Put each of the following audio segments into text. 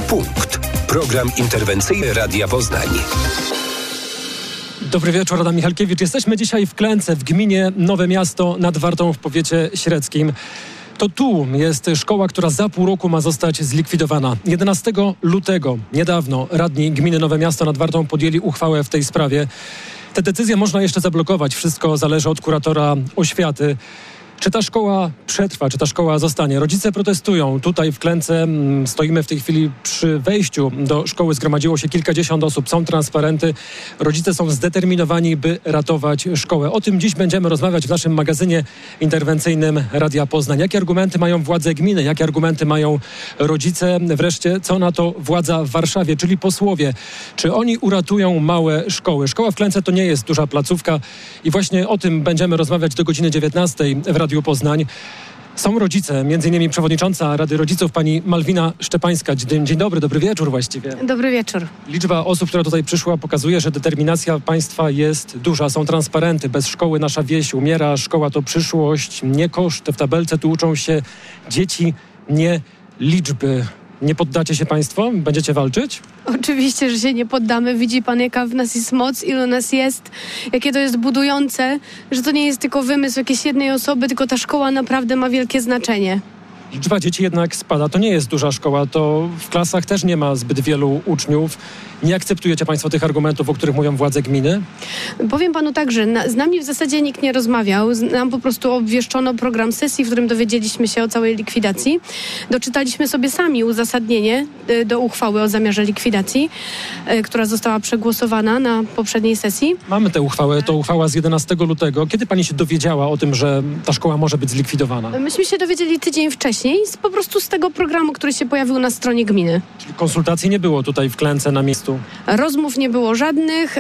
Punkt. Program interwencyjny Radia Poznań. Dobry wieczór, Adam Michalkiewicz. Jesteśmy dzisiaj w Klęce, w gminie Nowe Miasto nad Wartą w powiecie średzkim. To tu jest szkoła, która za pół roku ma zostać zlikwidowana. 11 lutego, niedawno, radni gminy Nowe Miasto nad Wartą podjęli uchwałę w tej sprawie. Tę decyzję można jeszcze zablokować. Wszystko zależy od kuratora oświaty. Czy ta szkoła przetrwa, czy ta szkoła zostanie? Rodzice protestują. Tutaj w Klęce stoimy w tej chwili przy wejściu do szkoły. Zgromadziło się kilkadziesiąt osób. Są transparenty. Rodzice są zdeterminowani, by ratować szkołę. O tym dziś będziemy rozmawiać w naszym magazynie interwencyjnym Radia Poznań. Jakie argumenty mają władze gminy? Jakie argumenty mają rodzice? Wreszcie, co na to władza w Warszawie, czyli posłowie? Czy oni uratują małe szkoły? Szkoła w Klęce to nie jest duża placówka i właśnie o tym będziemy rozmawiać do godziny 19 w Radiu Poznań. Są rodzice, m.in. przewodnicząca Rady Rodziców, pani Malwina Szczepańska. Dzień dobry, dobry wieczór właściwie. Dobry wieczór. Liczba osób, która tutaj przyszła, pokazuje, że determinacja państwa jest duża. Są transparenty. Bez szkoły nasza wieś umiera. Szkoła to przyszłość, nie koszt. W tabelce tu uczą się dzieci, nie liczby. Nie poddacie się państwo? Będziecie walczyć? Oczywiście, że się nie poddamy. Widzi pan, jaka w nas jest moc, ilu nas jest, jakie to jest budujące, że to nie jest tylko wymysł jakiejś jednej osoby, tylko ta szkoła naprawdę ma wielkie znaczenie. Liczba dzieci jednak spada. To nie jest duża szkoła. To w klasach też nie ma zbyt wielu uczniów. Nie akceptujecie państwo tych argumentów, o których mówią władze gminy? Powiem panu tak, że z nami w zasadzie nikt nie rozmawiał. Nam po prostu obwieszczono program sesji, w którym dowiedzieliśmy się o całej likwidacji. Doczytaliśmy sobie sami uzasadnienie do uchwały o zamiarze likwidacji, która została przegłosowana na poprzedniej sesji. Mamy tę uchwałę. To uchwała z 11 lutego. Kiedy pani się dowiedziała o tym, że ta szkoła może być zlikwidowana? Myśmy się dowiedzieli tydzień wcześniej, po prostu z tego programu, który się pojawił na stronie gminy. Czyli konsultacji nie było tutaj w Klęce na miejscu? Rozmów nie było żadnych.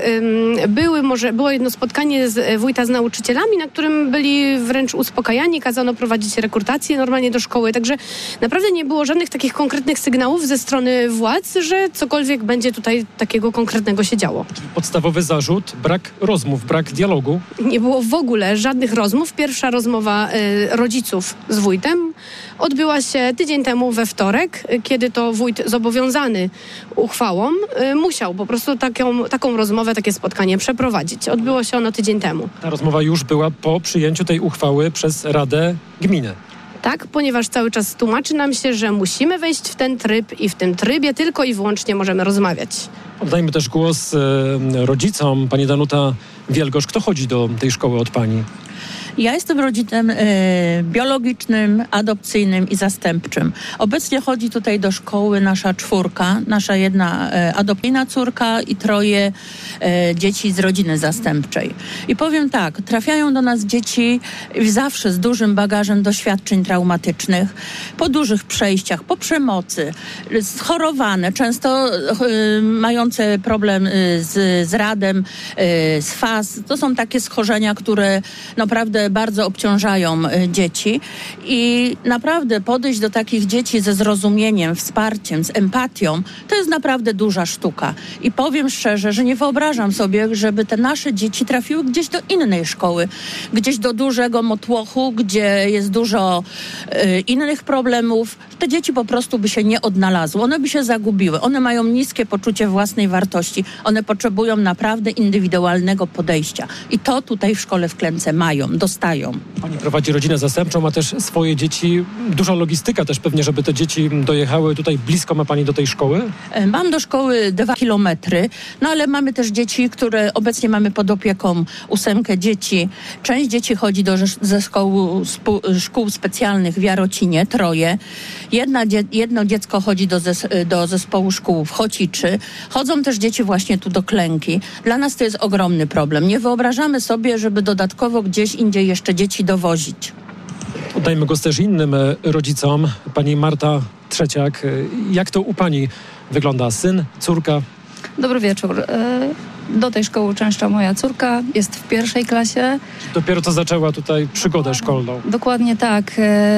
Było jedno spotkanie z wójta z nauczycielami, na którym byli wręcz uspokajani. Kazano prowadzić rekrutację normalnie do szkoły. Także naprawdę nie było żadnych takich konkretnych sygnałów ze strony władz, że cokolwiek będzie tutaj takiego konkretnego się działo. Czyli podstawowy zarzut, brak rozmów, brak dialogu? Nie było w ogóle żadnych rozmów. Pierwsza rozmowa rodziców z wójtem odbyła się tydzień temu we wtorek, kiedy to wójt zobowiązany uchwałą musiał po prostu taką rozmowę, takie spotkanie przeprowadzić. Odbyło się ono tydzień temu. Ta rozmowa już była po przyjęciu tej uchwały przez Radę Gminy. Tak, ponieważ cały czas tłumaczy nam się, że musimy wejść w ten tryb i w tym trybie tylko i wyłącznie możemy rozmawiać. Oddajmy też głos rodzicom. Pani Danuta Wielgosz, kto chodzi do tej szkoły od pani? Ja jestem rodzicem biologicznym, adopcyjnym i zastępczym. Obecnie chodzi tutaj do szkoły nasza czwórka, nasza jedna adopcyjna córka i troje dzieci z rodziny zastępczej. I powiem tak, trafiają do nas dzieci zawsze z dużym bagażem doświadczeń traumatycznych, po dużych przejściach, po przemocy, schorowane, często mające problem z radem, z FAS. To są takie schorzenia, które naprawdę bardzo obciążają dzieci i naprawdę podejść do takich dzieci ze zrozumieniem, wsparciem, z empatią, to jest naprawdę duża sztuka. I powiem szczerze, że nie wyobrażam sobie, żeby te nasze dzieci trafiły gdzieś do innej szkoły, gdzieś do dużego motłochu, gdzie jest dużo innych problemów. Te dzieci po prostu by się nie odnalazły, one by się zagubiły, one mają niskie poczucie własnej wartości, one potrzebują naprawdę indywidualnego podejścia i to tutaj w szkole w Klęce mają, dostają. Pani prowadzi rodzinę zastępczą, ma też swoje dzieci. Duża logistyka też pewnie, żeby te dzieci dojechały. Tutaj blisko ma pani do tej szkoły? Mam do szkoły 2 kilometry, no ale mamy też dzieci, które obecnie mamy pod opieką 8 dzieci. Część dzieci chodzi ze szkół specjalnych w Jarocinie, 3. Jedno dziecko chodzi do zespołu szkół w Chociczy. Chodzą też dzieci właśnie tu do Klęki. Dla nas to jest ogromny problem. Nie wyobrażamy sobie, żeby dodatkowo gdzieś indziej jeszcze dzieci dowozić. Oddajmy głos też innym rodzicom. Pani Marta Trzeciak. Jak to u pani wygląda? Syn, córka? Dobry wieczór. Do tej szkoły uczęszcza moja córka, jest w 1. klasie. Dopiero co zaczęła tutaj przygodę szkolną. Dokładnie tak.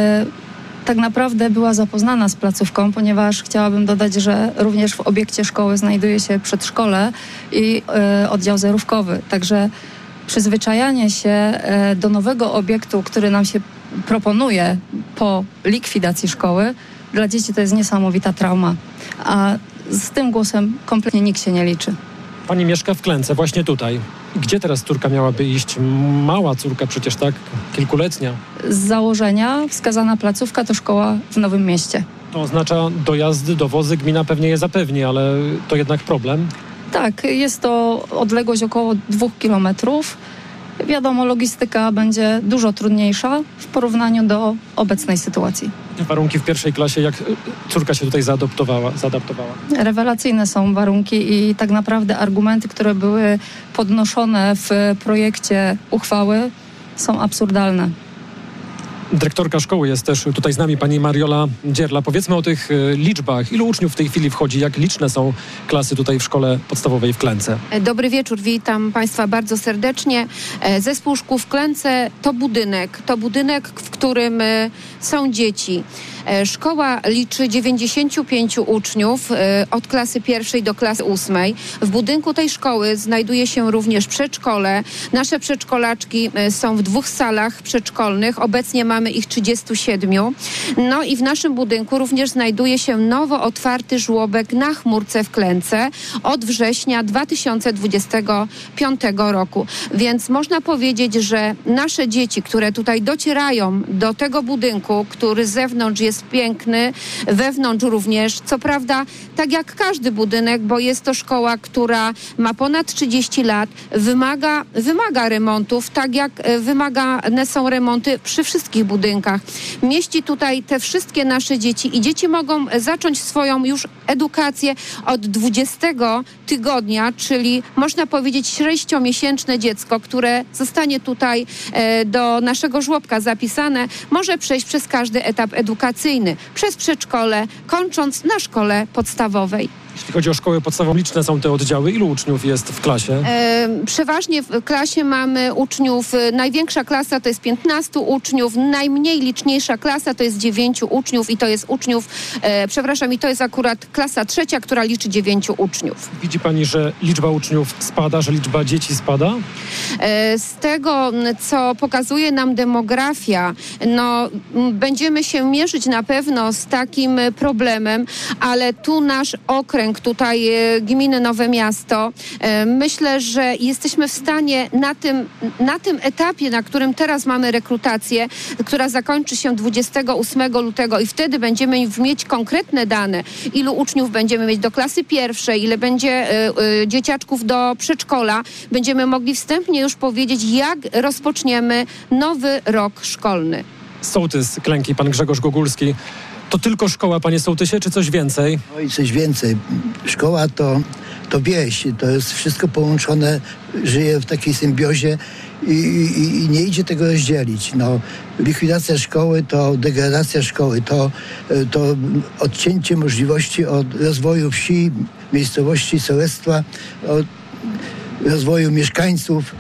Tak naprawdę była zapoznana z placówką, ponieważ chciałabym dodać, że również w obiekcie szkoły znajduje się przedszkole i oddział zerówkowy. Także przyzwyczajanie się do nowego obiektu, który nam się proponuje po likwidacji szkoły, dla dzieci to jest niesamowita trauma. A z tym głosem kompletnie nikt się nie liczy. Pani mieszka w Klęce, właśnie tutaj. Gdzie teraz córka miałaby iść? Mała córka przecież, tak? Kilkuletnia. Z założenia wskazana placówka to szkoła w Nowym Mieście. To oznacza dojazdy, dowozy, gmina pewnie je zapewni, ale to jednak problem. Tak, jest to odległość około 2 kilometrów. Wiadomo, logistyka będzie dużo trudniejsza w porównaniu do obecnej sytuacji. Warunki w pierwszej klasie, jak córka się tutaj zaadaptowała? Rewelacyjne są warunki i tak naprawdę argumenty, które były podnoszone w projekcie uchwały, są absurdalne. Dyrektorka szkoły jest też tutaj z nami, pani Mariola Dzierla. Powiedzmy o tych liczbach. Ilu uczniów w tej chwili wchodzi? Jak liczne są klasy tutaj w szkole podstawowej w Klęce? Dobry wieczór, witam Państwa bardzo serdecznie. Zespół szkół w Klęce to budynek, w którym są dzieci. Szkoła liczy 95 uczniów od klasy 1 do klasy 8. W budynku tej szkoły znajduje się również przedszkole. Nasze przedszkolaczki są w 2 salach przedszkolnych. Obecnie mamy ich 37. No i w naszym budynku również znajduje się nowo otwarty żłobek na Chmurce w Klęce od września 2025 roku. Więc można powiedzieć, że nasze dzieci, które tutaj docierają do tego budynku, który z zewnątrz jest piękny, wewnątrz również, co prawda tak jak każdy budynek, bo jest to szkoła, która ma ponad 30 lat, wymaga remontów, tak jak wymagane są remonty przy wszystkich budynkach. Mieści tutaj te wszystkie nasze dzieci i dzieci mogą zacząć swoją już edukację od 20 tygodnia, czyli można powiedzieć 6-miesięczne dziecko, które zostanie tutaj do naszego żłobka zapisane, może przejść przez każdy etap edukacyjny, przez przedszkole, kończąc na szkole podstawowej. Jeśli chodzi o szkołę podstawową, liczne są te oddziały. Ilu uczniów jest w klasie? Przeważnie w klasie mamy uczniów, największa klasa to jest 15 uczniów, najmniej liczniejsza klasa to jest 9 uczniów i to jest i to jest akurat klasa 3, która liczy 9 uczniów. Widzi pani, że liczba uczniów spada, że liczba dzieci spada? Z tego, co pokazuje nam demografia, będziemy się mierzyć na pewno z takim problemem, ale tu nasz okręg, tutaj gminy Nowe Miasto, myślę, że jesteśmy w stanie na tym etapie, na którym teraz mamy rekrutację, która zakończy się 28 lutego i wtedy będziemy mieć konkretne dane, ilu uczniów będziemy mieć do klasy 1, ile będzie dzieciaczków do przedszkola, będziemy mogli wstępnie już powiedzieć, jak rozpoczniemy nowy rok szkolny. Sołtys Klęki, pan Grzegorz Gogulski. To tylko szkoła, panie sołtysie, czy coś więcej? No i coś więcej. Szkoła to wieś, to jest wszystko połączone, żyje w takiej symbiozie i nie idzie tego rozdzielić. Likwidacja szkoły to degradacja szkoły, to odcięcie możliwości od rozwoju wsi, miejscowości, sołectwa, od rozwoju mieszkańców,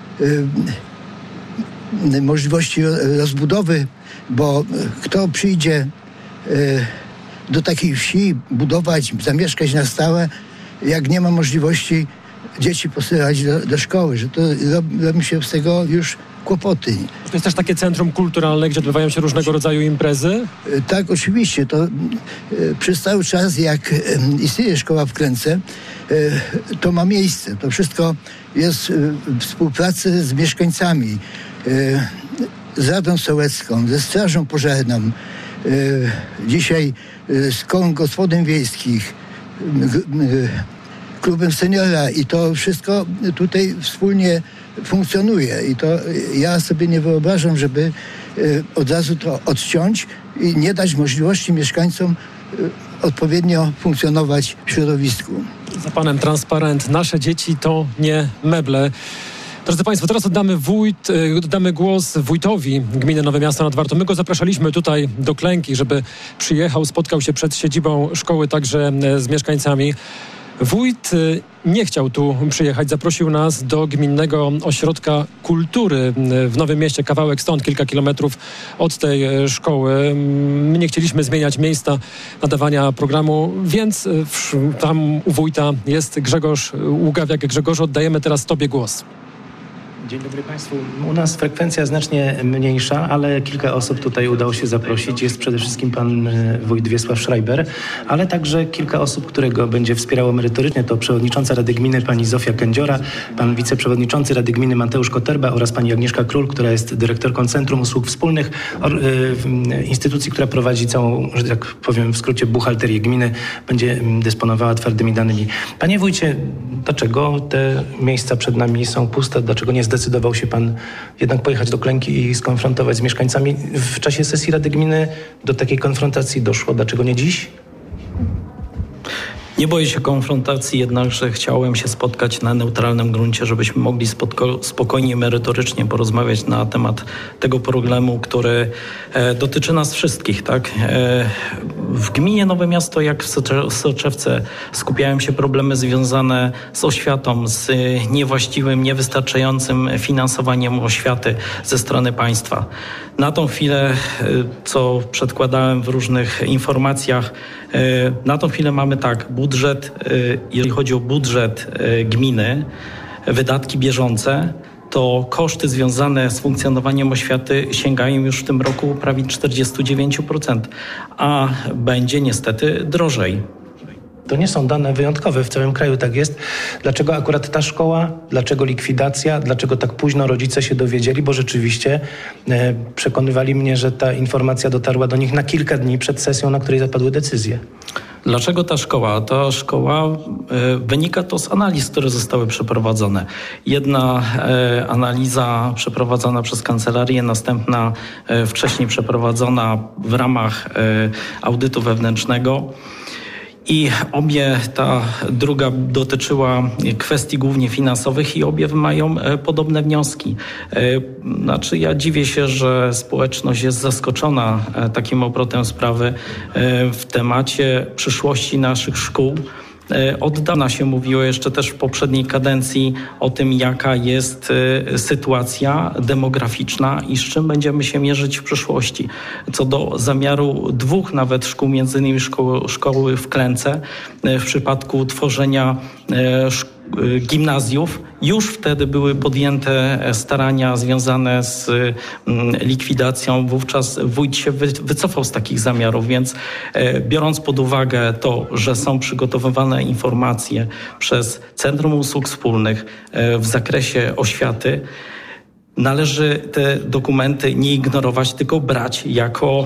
możliwości rozbudowy, bo kto przyjdzie do takiej wsi budować, zamieszkać na stałe, jak nie ma możliwości dzieci posyłać do szkoły, że to robi się z tego już kłopoty. To jest też takie centrum kulturalne, gdzie odbywają się różnego rodzaju imprezy? Tak, oczywiście. To przez cały czas, jak istnieje szkoła w Klęce, to ma miejsce. To wszystko jest w współpracy z mieszkańcami, z Radą Sołecką, ze Strażą Pożarną, dzisiaj z kołem gospodyń wiejskich, klubem seniora i to wszystko tutaj wspólnie funkcjonuje i to ja sobie nie wyobrażam, żeby od razu to odciąć i nie dać możliwości mieszkańcom odpowiednio funkcjonować w środowisku. Za panem transparent. Nasze dzieci to nie meble. Drodzy Państwo, teraz oddamy głos wójtowi gminy Nowe Miasto nad Wartą. My go zapraszaliśmy tutaj do Klęki, żeby przyjechał, spotkał się przed siedzibą szkoły także z mieszkańcami. Wójt nie chciał tu przyjechać, zaprosił nas do Gminnego Ośrodka Kultury w Nowym Mieście, kawałek stąd, kilka kilometrów od tej szkoły. My nie chcieliśmy zmieniać miejsca nadawania programu, więc tam u wójta jest Grzegorz Ługawiak. Grzegorzu, oddajemy teraz tobie głos. Dzień dobry Państwu. U nas frekwencja znacznie mniejsza, ale kilka osób tutaj udało się zaprosić. Jest przede wszystkim pan wójt Wiesław Schreiber, ale także kilka osób, które go będzie wspierało merytorycznie. To przewodnicząca Rady Gminy pani Zofia Kędziora, pan wiceprzewodniczący Rady Gminy Mateusz Koterba oraz pani Agnieszka Król, która jest dyrektorką Centrum Usług Wspólnych, instytucji, która prowadzi całą, że tak powiem w skrócie, buchalterię gminy, będzie dysponowała twardymi danymi. Panie wójcie, dlaczego te miejsca przed nami są puste? Dlaczego nie zdecydował się pan jednak pojechać do Klęki i skonfrontować z mieszkańcami? W czasie sesji Rady Gminy do takiej konfrontacji doszło. Dlaczego nie dziś? Nie boję się konfrontacji, jednakże chciałem się spotkać na neutralnym gruncie, żebyśmy mogli spokojnie, merytorycznie porozmawiać na temat tego problemu, który dotyczy nas wszystkich. Tak? W gminie Nowe Miasto, jak w Soczewce, skupiają się problemy związane z oświatą, z niewłaściwym, niewystarczającym finansowaniem oświaty ze strony państwa. Na tą chwilę, co przedkładałem w różnych informacjach, na tą chwilę mamy tak, budżet, jeżeli chodzi o budżet gminy, wydatki bieżące, to koszty związane z funkcjonowaniem oświaty sięgają już w tym roku prawie 49%, a będzie niestety drożej. To nie są dane wyjątkowe, w całym kraju tak jest. Dlaczego akurat ta szkoła? Dlaczego likwidacja? Dlaczego tak późno rodzice się dowiedzieli? Bo rzeczywiście przekonywali mnie, że ta informacja dotarła do nich na kilka dni przed sesją, na której zapadły decyzje. Dlaczego ta szkoła? Ta szkoła wynika to z analiz, które zostały przeprowadzone. Jedna analiza przeprowadzona przez kancelarię, następna wcześniej przeprowadzona w ramach audytu wewnętrznego. I ta druga dotyczyła kwestii głównie finansowych i obie mają podobne wnioski. Znaczy ja dziwię się, że społeczność jest zaskoczona takim obrotem sprawy w temacie przyszłości naszych szkół. Od dawna się mówiło jeszcze też w poprzedniej kadencji o tym, jaka jest sytuacja demograficzna i z czym będziemy się mierzyć w przyszłości. Co do zamiaru 2 nawet szkół, między innymi szkoły w Klęce, w przypadku tworzenia gimnazjów, już wtedy były podjęte starania związane z likwidacją. Wówczas wójt się wycofał z takich zamiarów, więc biorąc pod uwagę to, że są przygotowywane informacje przez Centrum Usług Wspólnych w zakresie oświaty, należy te dokumenty nie ignorować, tylko brać jako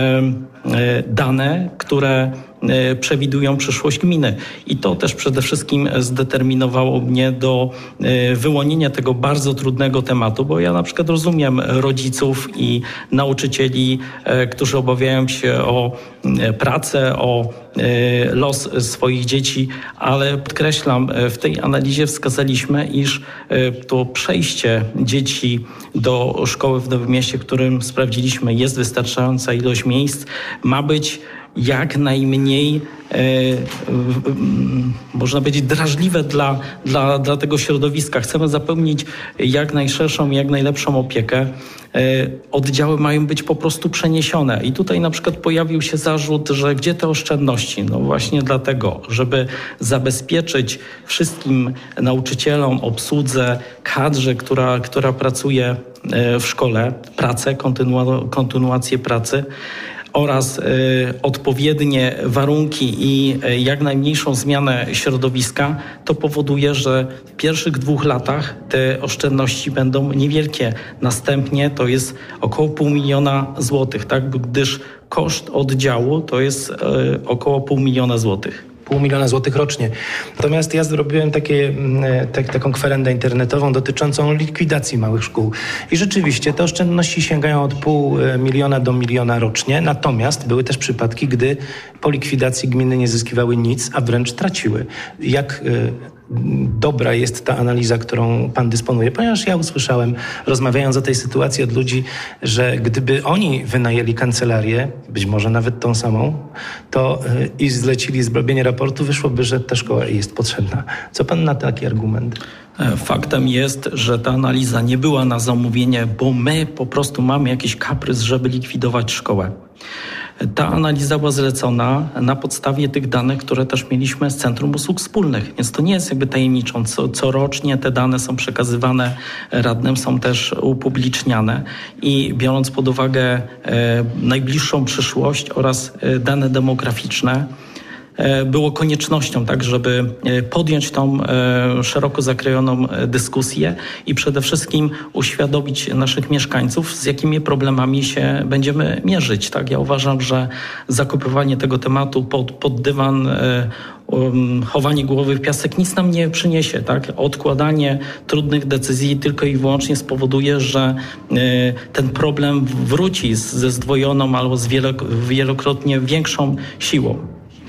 dane, które przewidują przyszłość gminy. I to też przede wszystkim zdeterminowało mnie do wyłonienia tego bardzo trudnego tematu, bo ja na przykład rozumiem rodziców i nauczycieli, którzy obawiają się o pracę, o los swoich dzieci, ale podkreślam, w tej analizie wskazaliśmy, iż to przejście dzieci do szkoły w Nowym Mieście, którym sprawdziliśmy, jest wystarczająca ilość miejsc, ma być jak najmniej, można powiedzieć, drażliwe dla tego środowiska. Chcemy zapewnić jak najszerszą, jak najlepszą opiekę. Oddziały mają być po prostu przeniesione. I tutaj na przykład pojawił się zarzut, że gdzie te oszczędności? No właśnie dlatego, żeby zabezpieczyć wszystkim nauczycielom, obsłudze, kadrze, która pracuje w szkole, kontynuację pracy, oraz odpowiednie warunki i jak najmniejszą zmianę środowiska, to powoduje, że w pierwszych 2 latach te oszczędności będą niewielkie. Następnie to jest około 500 000 złotych, tak? Gdyż koszt oddziału to jest około 500 000 złotych. 500 000 złotych rocznie. Natomiast ja zrobiłem taką kwerendę internetową dotyczącą likwidacji małych szkół. I rzeczywiście te oszczędności sięgają od 500 000 do 1 000 000 rocznie. Natomiast były też przypadki, gdy po likwidacji gminy nie zyskiwały nic, a wręcz traciły. Jak dobra jest ta analiza, którą pan dysponuje? Ponieważ ja usłyszałem, rozmawiając o tej sytuacji od ludzi, że gdyby oni wynajęli kancelarię, być może nawet tą samą, to i zlecili zrobienie raportu, wyszłoby, że ta szkoła jest potrzebna. Co pan na taki argument? Faktem jest, że ta analiza nie była na zamówienie, bo my po prostu mamy jakiś kaprys, żeby likwidować szkołę. Ta analiza była zlecona na podstawie tych danych, które też mieliśmy z Centrum Usług Wspólnych, więc to nie jest jakby tajemniczą. Corocznie te dane są przekazywane radnym, są też upubliczniane i biorąc pod uwagę najbliższą przyszłość oraz dane demograficzne, było koniecznością, tak, żeby podjąć tą szeroko zakrojoną dyskusję i przede wszystkim uświadomić naszych mieszkańców, z jakimi problemami się będziemy mierzyć. Tak? Ja uważam, że zakopywanie tego tematu pod dywan, chowanie głowy w piasek nic nam nie przyniesie. Tak? Odkładanie trudnych decyzji tylko i wyłącznie spowoduje, że ten problem wróci ze zdwojoną albo z wielokrotnie większą siłą.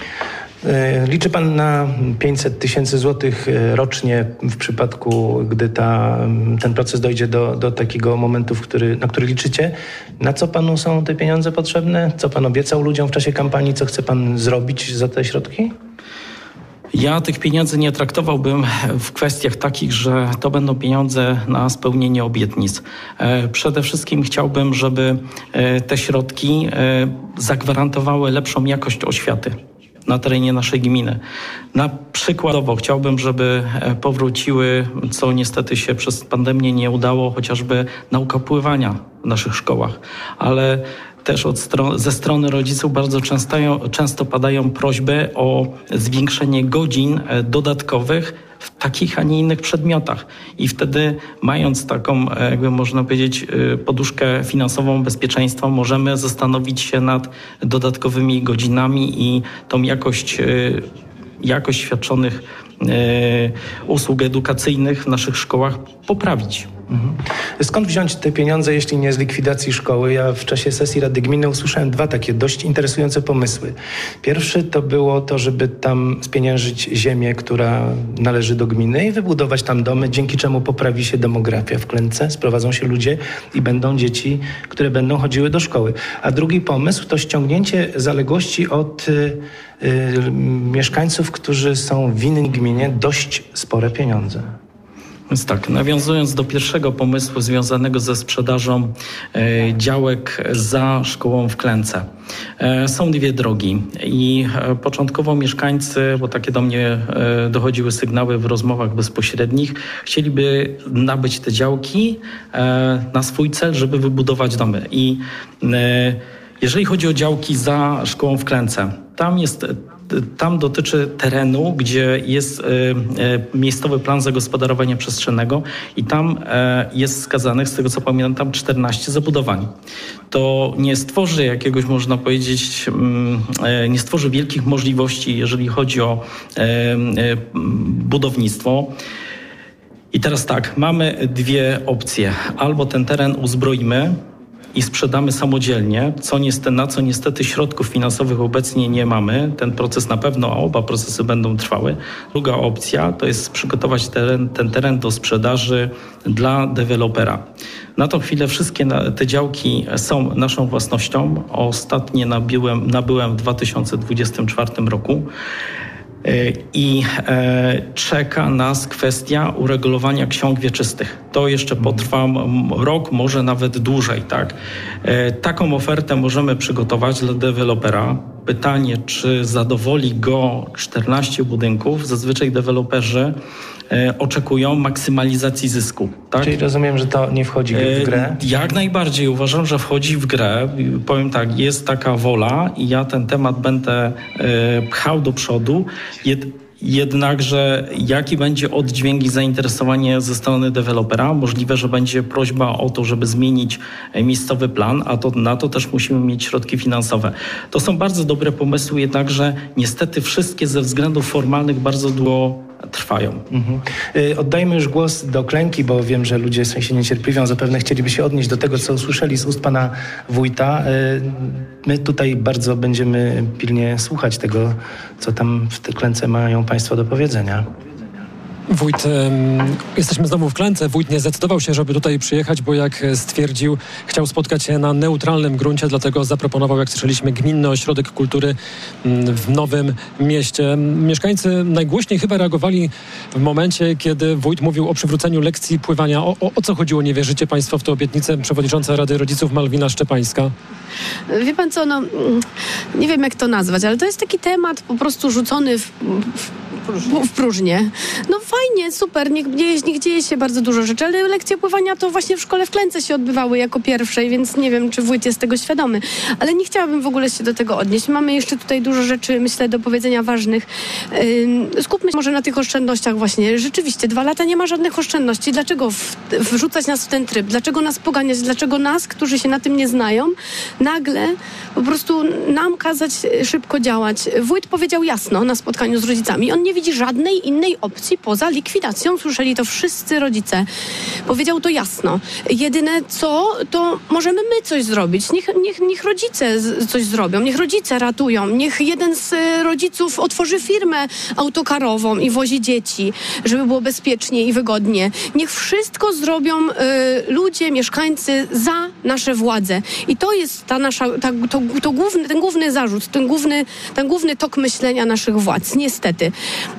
Liczy pan na 500 tysięcy złotych rocznie w przypadku, gdy ten proces dojdzie do takiego momentu, na który liczycie. Na co panu są te pieniądze potrzebne? Co pan obiecał ludziom w czasie kampanii? Co chce pan zrobić za te środki? Ja tych pieniędzy nie traktowałbym w kwestiach takich, że to będą pieniądze na spełnienie obietnic. Przede wszystkim chciałbym, żeby te środki zagwarantowały lepszą jakość oświaty na terenie naszej gminy. Przykładowo chciałbym, żeby powróciły, co niestety się przez pandemię nie udało, chociażby nauka pływania w naszych szkołach, ale też ze strony rodziców bardzo często padają prośby o zwiększenie godzin dodatkowych w takich, a nie innych przedmiotach. I wtedy, mając taką, jakby można powiedzieć, poduszkę finansową bezpieczeństwa, możemy zastanowić się nad dodatkowymi godzinami i tą jakość świadczonych usług edukacyjnych w naszych szkołach poprawić. Skąd wziąć te pieniądze, jeśli nie z likwidacji szkoły? Ja w czasie sesji Rady Gminy usłyszałem dwa takie dość interesujące pomysły. Pierwszy to było to, żeby tam spieniężyć ziemię, która należy do gminy i wybudować tam domy, dzięki czemu poprawi się demografia w Klęce, sprowadzą się ludzie i będą dzieci, które będą chodziły do szkoły. A drugi pomysł to ściągnięcie zaległości od mieszkańców, którzy są winni gminie dość spore pieniądze. Więc tak, nawiązując do pierwszego pomysłu związanego ze sprzedażą działek za szkołą w Klęce. Są dwie drogi i początkowo mieszkańcy, bo takie do mnie dochodziły sygnały w rozmowach bezpośrednich, chcieliby nabyć te działki na swój cel, żeby wybudować domy. I jeżeli chodzi o działki za szkołą w Klęce, tam dotyczy terenu, gdzie jest miejscowy plan zagospodarowania przestrzennego i tam jest wskazanych, z tego co pamiętam, 14 zabudowań. To nie stworzy jakiegoś, można powiedzieć, nie stworzy wielkich możliwości, jeżeli chodzi o budownictwo. I teraz tak, mamy dwie opcje. Albo ten teren uzbroimy i sprzedamy samodzielnie, na co niestety środków finansowych obecnie nie mamy. Ten proces na pewno, oba procesy będą trwały. Druga opcja to jest przygotować ten teren do sprzedaży dla dewelopera. Na tą chwilę wszystkie te działki są naszą własnością. Ostatnie nabyłem w 2024 roku. I czeka nas kwestia uregulowania ksiąg wieczystych. To jeszcze potrwa rok, może nawet dłużej. Tak? Taką ofertę możemy przygotować dla dewelopera. Pytanie, czy zadowoli go 14 budynków. Zazwyczaj deweloperzy oczekują maksymalizacji zysku. Tak? Czyli rozumiem, że to nie wchodzi w grę? Jak najbardziej uważam, że wchodzi w grę. Powiem tak, jest taka wola i ja ten temat będę pchał do przodu. Jednakże jaki będzie oddźwięk i zainteresowanie ze strony dewelopera? Możliwe, że będzie prośba o to, żeby zmienić miejscowy plan, a na to też musimy mieć środki finansowe. To są bardzo dobre pomysły, jednakże niestety wszystkie ze względów formalnych bardzo długo trwają. Oddajmy już głos do Klęki, bo wiem, że ludzie się niecierpliwią. Zapewne chcieliby się odnieść do tego, co usłyszeli z ust pana wójta. My tutaj bardzo będziemy pilnie słuchać tego, co tam w tej Klęce mają państwo do powiedzenia. Wójt, jesteśmy znowu w Klęce. Wójt nie zdecydował się, żeby tutaj przyjechać, bo jak stwierdził, chciał spotkać się na neutralnym gruncie, dlatego zaproponował, jak słyszeliśmy, Gminny Ośrodek Kultury w Nowym Mieście. Mieszkańcy najgłośniej chyba reagowali w momencie, kiedy wójt mówił o przywróceniu lekcji pływania. O co chodziło? Nie wierzycie państwo w tę obietnicę? Przewodnicząca Rady Rodziców Malwina Szczepańska. Wie pan co, nie wiem jak to nazwać, ale to jest taki temat po prostu rzucony w próżnię. Fajnie, super, niech dzieje się bardzo dużo rzeczy, ale lekcje pływania to właśnie w szkole w Klęce się odbywały jako pierwszej, więc nie wiem, czy wójt jest tego świadomy. Ale nie chciałabym w ogóle się do tego odnieść. Mamy jeszcze tutaj dużo rzeczy, myślę, do powiedzenia ważnych. Skupmy się może na tych oszczędnościach właśnie. Rzeczywiście, 2 lata nie ma żadnych oszczędności. Dlaczego wrzucać nas w ten tryb? Dlaczego nas poganiać? Dlaczego nas, którzy się na tym nie znają, nagle po prostu nam kazać szybko działać? Wójt powiedział jasno na spotkaniu z rodzicami. On nie widzi żadnej innej opcji poza likwidacją. Słyszeli to wszyscy rodzice. Powiedział to jasno. Jedyne co, to możemy my coś zrobić. Niech rodzice coś zrobią. Niech rodzice ratują. Niech jeden z rodziców otworzy firmę autokarową i wozi dzieci, żeby było bezpiecznie i wygodnie. Niech wszystko zrobią ludzie, mieszkańcy za nasze władze. I to jest ta nasza, ten główny zarzut, ten główny tok myślenia naszych władz. Niestety.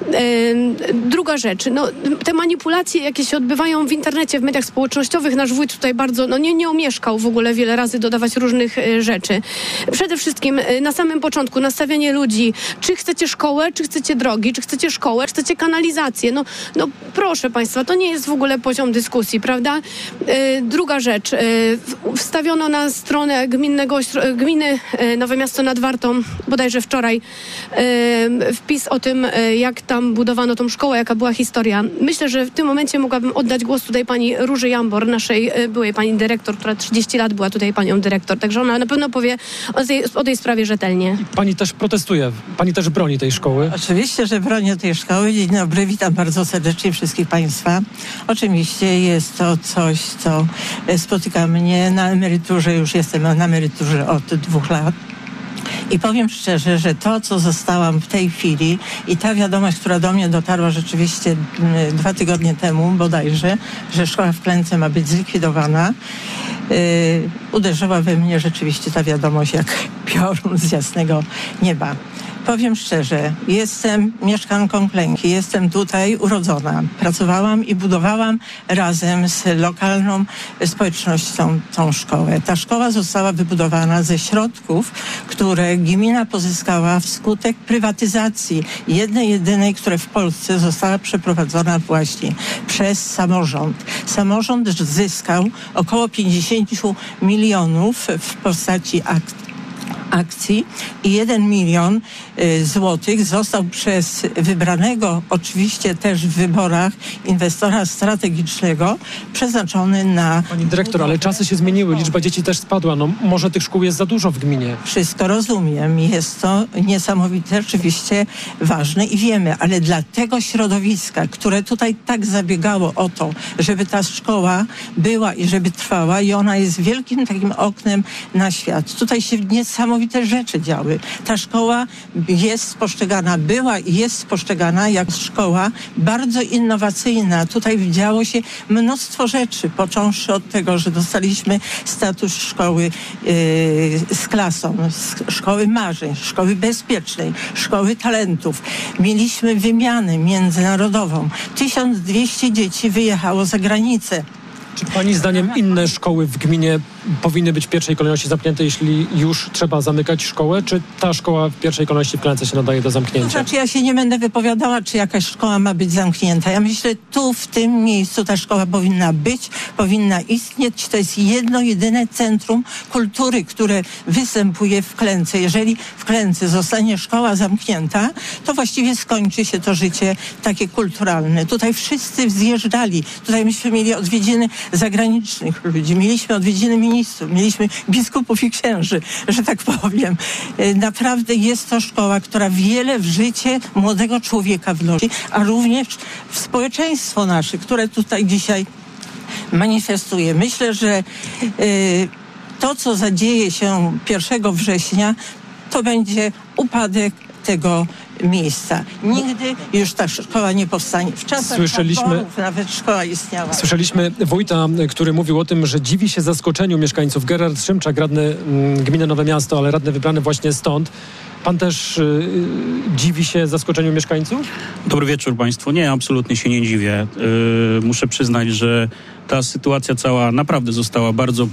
Druga rzecz, te manipulacje, jakie się odbywają w internecie, w mediach społecznościowych, nasz wójt tutaj bardzo, nie omieszkał w ogóle wiele razy dodawać różnych rzeczy. Przede wszystkim na samym początku nastawianie ludzi, czy chcecie szkołę, czy chcecie drogi, czy chcecie szkołę, czy chcecie kanalizację. Proszę państwa, to nie jest w ogóle poziom dyskusji, prawda? Druga rzecz, wstawiono na stronę gminy Nowe Miasto nad Wartą, bodajże wczoraj, wpis o tym, jak tam budowano tą szkołę, jaka była historia. Myślę, że w tym momencie mogłabym oddać głos tutaj pani Róży Jambor, naszej byłej pani dyrektor, która 30 lat była tutaj panią dyrektor, także ona na pewno powie o tej sprawie rzetelnie. Pani też protestuje, pani też broni tej szkoły. Oczywiście, że bronię tej szkoły. Dzień dobry, witam bardzo serdecznie wszystkich państwa. Oczywiście jest to coś, co spotyka mnie na emeryturze, już jestem na emeryturze od 2 lat. I powiem szczerze, że to, co zostałam w tej chwili i ta wiadomość, która do mnie dotarła rzeczywiście 2 tygodnie temu bodajże, że szkoła w Klęce ma być zlikwidowana, uderzyła we mnie rzeczywiście ta wiadomość jak piorun z jasnego nieba. Powiem szczerze, jestem mieszkanką Klęki, jestem tutaj urodzona. Pracowałam i budowałam razem z lokalną społecznością tą szkołę. Ta szkoła została wybudowana ze środków, które gmina pozyskała wskutek prywatyzacji jedynej, która w Polsce została przeprowadzona właśnie przez samorząd. Samorząd zyskał około 50 milionów w postaci akcji i 1 milion złotych został przez wybranego oczywiście też w wyborach inwestora strategicznego przeznaczony na... Pani dyrektor, ale czasy się zmieniły, liczba dzieci też spadła. Może tych szkół jest za dużo w gminie. Wszystko rozumiem. Jest to niesamowite, oczywiście ważne i wiemy, ale dla tego środowiska, które tutaj tak zabiegało o to, żeby ta szkoła była i żeby trwała i ona jest wielkim takim oknem na świat. Tutaj się niesamowite rzeczy działy. Ta szkoła jest postrzegana, była i jest postrzegana jak szkoła bardzo innowacyjna. Tutaj działo się mnóstwo rzeczy, począwszy od tego, że dostaliśmy status szkoły z klasą, szkoły marzeń, szkoły bezpiecznej, szkoły talentów. Mieliśmy wymianę międzynarodową. 1200 dzieci wyjechało za granicę. Czy pani zdaniem inne szkoły w gminie powinny być w pierwszej kolejności zamknięte, jeśli już trzeba zamykać szkołę, czy ta szkoła w pierwszej kolejności w Klęce się nadaje do zamknięcia? To znaczy, ja się nie będę wypowiadała, czy jakaś szkoła ma być zamknięta. Ja myślę, tu, w tym miejscu ta szkoła powinna być, powinna istnieć. To jest jedyne centrum kultury, które występuje w Klęce. Jeżeli w Klęce zostanie szkoła zamknięta, to właściwie skończy się to życie takie kulturalne. Tutaj wszyscy zjeżdżali. Tutaj myśmy mieli odwiedziny zagranicznych ludzi, mieliśmy odwiedziny ministrów, mieliśmy biskupów i księży, że tak powiem. Naprawdę jest to szkoła, która wiele w życie młodego człowieka wnosi, a również w społeczeństwo nasze, które tutaj dzisiaj manifestuje. Myślę, że to, co zadzieje się 1 września, to będzie upadek tego miejsca. Nigdy już ta szkoła nie powstanie. W czasach taborów nawet szkoła istniała. Słyszeliśmy wójta, który mówił o tym, że dziwi się zaskoczeniu mieszkańców. Gerard Szymczak, radny gminy Nowe Miasto, ale radny wybrany właśnie stąd. Pan też dziwi się zaskoczeniu mieszkańców? Dobry wieczór Państwu. Nie, absolutnie się nie dziwię. Muszę przyznać, że ta sytuacja cała naprawdę została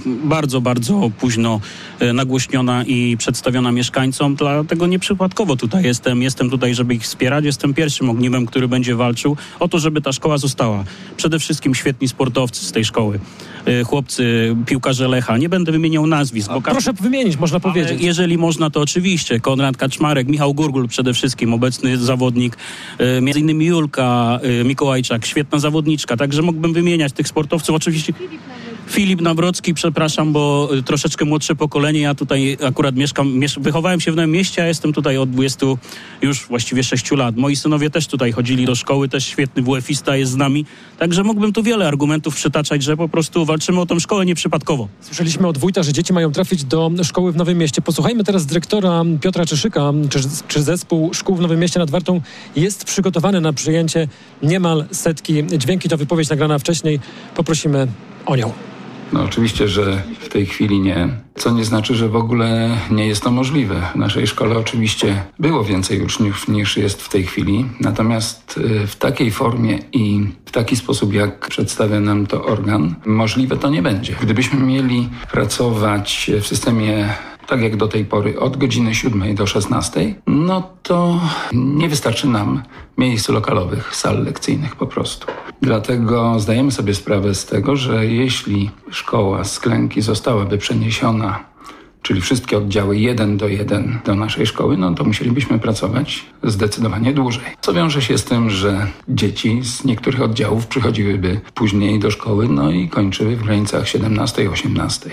bardzo późno nagłośniona i przedstawiona mieszkańcom. Dlatego nieprzypadkowo tutaj jestem. Jestem tutaj, żeby ich wspierać. Jestem pierwszym ogniwem, który będzie walczył o to, żeby ta szkoła została. Przede wszystkim świetni sportowcy z tej szkoły. Chłopcy, piłkarze Lecha. Nie będę wymieniał nazwisk. Bo proszę wymienić, można powiedzieć. Jeżeli można, to oczywiście. Konrad Kaczmarek, Michał Gurgul przede wszystkim, obecny zawodnik. Między innymi Julka Mikołajczak, świetna zawodniczka. Także mógłbym wymieniać tych sportowców. Oczywiście Filip Nawrocki, przepraszam, bo troszeczkę młodsze pokolenie. Ja tutaj akurat wychowałem się w Nowym Mieście, a jestem tutaj od 20 już właściwie 6 lat. Moi synowie też tutaj chodzili do szkoły, też świetny WF-ista jest z nami. Także mógłbym tu wiele argumentów przytaczać, że po prostu walczymy o tę szkołę nieprzypadkowo. Słyszeliśmy od wójta, że dzieci mają trafić do szkoły w Nowym Mieście. Posłuchajmy teraz dyrektora Piotra Czeszyka, czy zespół szkół w Nowym Mieście nad Wartą jest przygotowany na przyjęcie niemal 100 dźwięki. To wypowiedź nagrana wcześniej. Poprosimy o nią. No oczywiście, że w tej chwili nie, co nie znaczy, że w ogóle nie jest to możliwe. W naszej szkole oczywiście było więcej uczniów niż jest w tej chwili, natomiast w takiej formie i w taki sposób, jak przedstawia nam to organ, możliwe to nie będzie. Gdybyśmy mieli pracować w systemie tak jak do tej pory, od godziny 7 do 16, no to nie wystarczy nam miejsc lokalowych, sal lekcyjnych po prostu. Dlatego zdajemy sobie sprawę z tego, że jeśli szkoła z Klęki zostałaby przeniesiona, czyli wszystkie oddziały 1:1 do naszej szkoły, no to musielibyśmy pracować zdecydowanie dłużej. Co wiąże się z tym, że dzieci z niektórych oddziałów przychodziłyby później do szkoły, no i kończyły w granicach 17-18.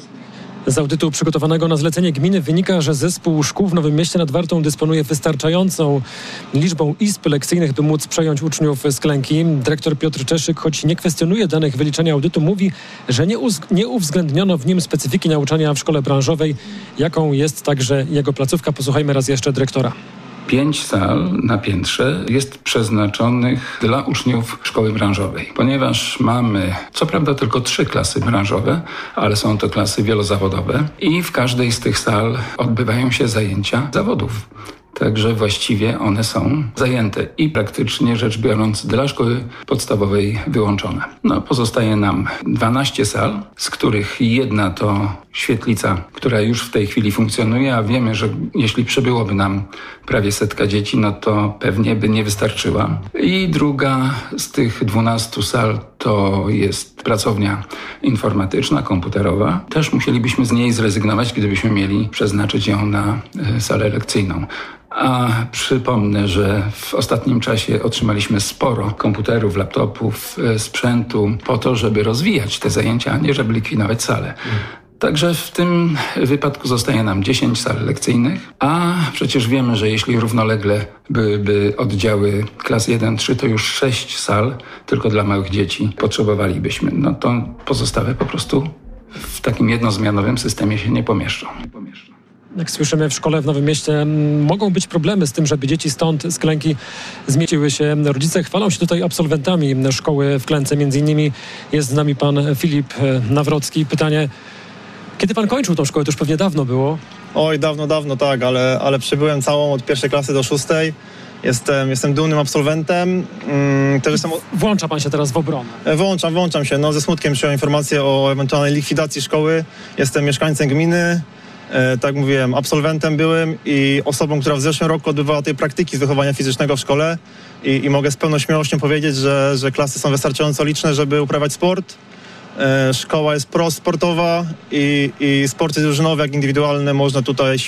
Z audytu przygotowanego na zlecenie gminy wynika, że zespół szkół w Nowym Mieście nad Wartą dysponuje wystarczającą liczbą izb lekcyjnych, by móc przejąć uczniów z Klęki. Dyrektor Piotr Czeszyk, choć nie kwestionuje danych wyliczenia audytu, mówi, że nie uwzględniono w nim specyfiki nauczania w szkole branżowej, jaką jest także jego placówka. Posłuchajmy raz jeszcze dyrektora. 5 sal na piętrze jest przeznaczonych dla uczniów szkoły branżowej, ponieważ mamy co prawda tylko 3 klasy branżowe, ale są to klasy wielozawodowe i w każdej z tych sal odbywają się zajęcia zawodów. Także właściwie one są zajęte i praktycznie rzecz biorąc dla szkoły podstawowej wyłączone. No, pozostaje nam 12 sal, z których jedna to świetlica, która już w tej chwili funkcjonuje, a wiemy, że jeśli przybyłoby nam prawie 100 dzieci, no to pewnie by nie wystarczyła. I druga z tych 12 sal to jest pracownia informatyczna, komputerowa. Też musielibyśmy z niej zrezygnować, gdybyśmy mieli przeznaczyć ją na salę lekcyjną. A przypomnę, że w ostatnim czasie otrzymaliśmy sporo komputerów, laptopów, sprzętu po to, żeby rozwijać te zajęcia, a nie żeby likwidować salę. Także w tym wypadku zostaje nam 10 sal lekcyjnych, a przecież wiemy, że jeśli równolegle byłyby oddziały klas 1-3, to już 6 sal tylko dla małych dzieci potrzebowalibyśmy. No to pozostałe po prostu w takim jednozmianowym systemie się nie pomieszczą. Jak słyszymy, w szkole w Nowym Mieście mogą być problemy z tym, żeby dzieci stąd z Klęki zmieściły się. Rodzice chwalą się tutaj absolwentami szkoły w Klęce. Między innymi jest z nami pan Filip Nawrocki. Pytanie, kiedy pan kończył tą szkołę? To już pewnie dawno było. Oj, dawno, tak, ale przebyłem całą od 1. klasy do 6. Jestem dumnym absolwentem. Włącza pan się teraz w obronę? Włączam się. No, ze smutkiem przyjąłem informację o ewentualnej likwidacji szkoły. Jestem mieszkańcem gminy. Tak mówiłem, absolwentem byłem i osobą, która w zeszłym roku odbywała tej praktyki z wychowania fizycznego w szkole i mogę z pełną śmiałością powiedzieć, że klasy są wystarczająco liczne, żeby uprawiać sport. Szkoła jest prosportowa i sporty drużynowe jak indywidualne można tutaj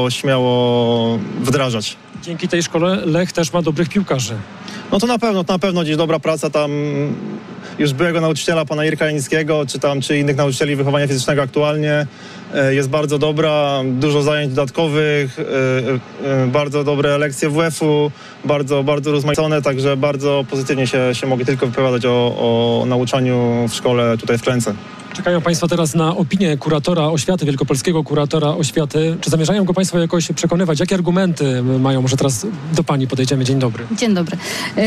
śmiało wdrażać. Dzięki tej szkole Lech też ma dobrych piłkarzy. No to na pewno gdzieś dobra praca tam już byłego nauczyciela, pana Irka Janickiego, czy innych nauczycieli wychowania fizycznego aktualnie jest bardzo dobra, dużo zajęć dodatkowych, bardzo dobre lekcje WF-u, bardzo rozmaicone, także bardzo pozytywnie się mogę tylko wypowiadać o nauczaniu w szkole tutaj w Klęce. Czekają Państwo teraz na opinię kuratora oświaty, wielkopolskiego kuratora oświaty. Czy zamierzają go Państwo jakoś przekonywać? Jakie argumenty mają? Może teraz do Pani podejdziemy. Dzień dobry. Dzień dobry.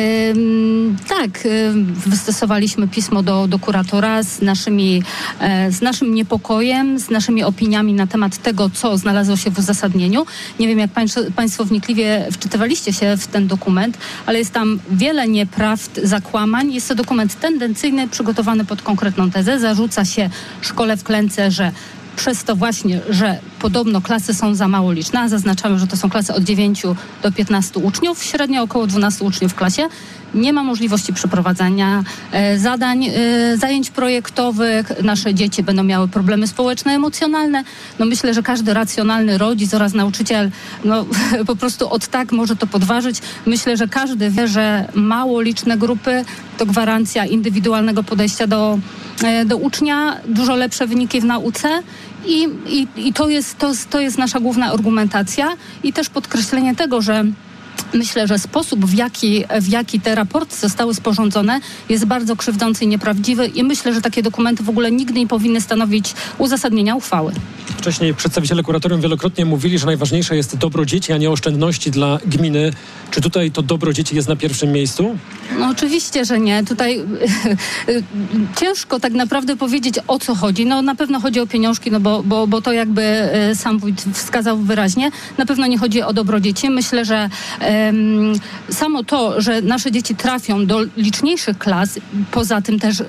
Wystosowaliśmy pismo do kuratora z naszym niepokojem, z naszymi opiniami na temat tego, co znalazło się w uzasadnieniu. Nie wiem, jak Państwo wnikliwie wczytywaliście się w ten dokument, ale jest tam wiele nieprawd, zakłamań. Jest to dokument tendencyjny, przygotowany pod konkretną tezę. Zarzuca się szkole w Klęce, że przez to właśnie, że podobno klasy są za mało liczne, a zaznaczamy, że to są klasy od 9 do 15 uczniów, średnio około 12 uczniów w klasie, nie ma możliwości przeprowadzania zajęć projektowych. Nasze dzieci będą miały problemy społeczne, emocjonalne. Myślę, że każdy racjonalny rodzic oraz nauczyciel po prostu od tak może to podważyć. Myślę, że każdy wie, że mało liczne grupy to gwarancja indywidualnego podejścia do ucznia, dużo lepsze wyniki w nauce. I to jest nasza główna argumentacja i też podkreślenie tego, że myślę, że sposób, w jaki te raporty zostały sporządzone, jest bardzo krzywdzący i nieprawdziwy i myślę, że takie dokumenty w ogóle nigdy nie powinny stanowić uzasadnienia uchwały. Wcześniej przedstawiciele kuratorium wielokrotnie mówili, że najważniejsze jest dobro dzieci, a nie oszczędności dla gminy. Czy tutaj to dobro dzieci jest na pierwszym miejscu? Oczywiście, że nie. Tutaj ciężko tak naprawdę powiedzieć, o co chodzi. Na pewno chodzi o pieniążki, bo to jakby sam wójt wskazał wyraźnie. Na pewno nie chodzi o dobro dzieci. Myślę, że samo to, że nasze dzieci trafią do liczniejszych klas, poza tym też